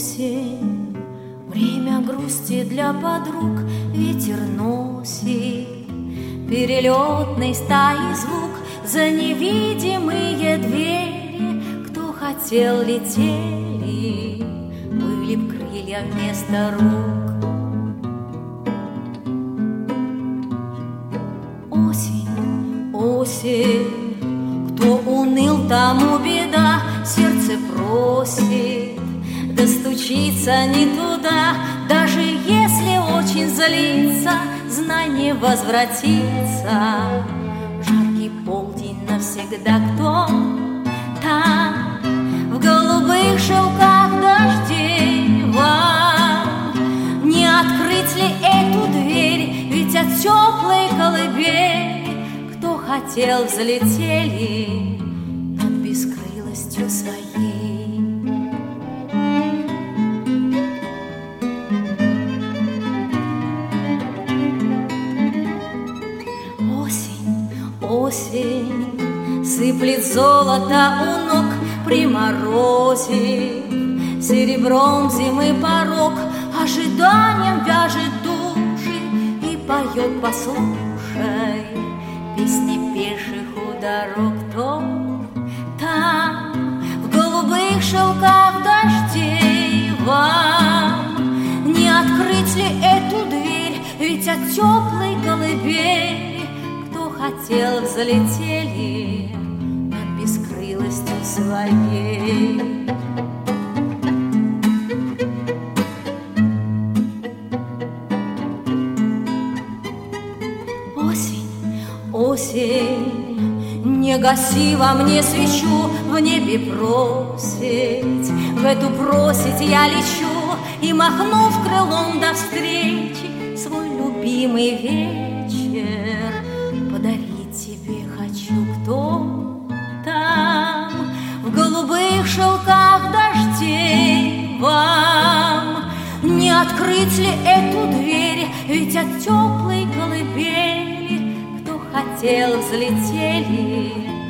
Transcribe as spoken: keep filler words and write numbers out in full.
Осень, время грусти для подруг, ветер носит перелетной стаи звук за невидимые двери. Кто хотел, летели, были б крылья вместо рук. Осень, осень, кто уныл, тому беда, сердце просит достучиться не туда. Даже если очень злиться, знай, не возвратится. Жаркий полдень навсегда, кто там в голубых шелках дождей вам? Не открыть ли эту дверь, ведь от теплой колыбели кто хотел, взлетели над бескрылостью своей. Осень сыплет золото у ног, приморозит серебром зимы порог, ожиданием вяжет души и поет, послушай, песни пеших у дорог. Кто там в голубых шелках дождей вам? Не открыть ли эту дверь, ведь от теплой колыбели хотел, взлетели над бескрылостью своей. Осень, осень, не гаси во мне свечу, в небе просить, в эту просить я лечу, и, махнув крылом до встречи, свой любимый вечер подарить тебе хочу. Кто там в голубых шелках дождей вам? Не открыть ли эту дверь, ведь от теплой колыбели кто хотел, взлетели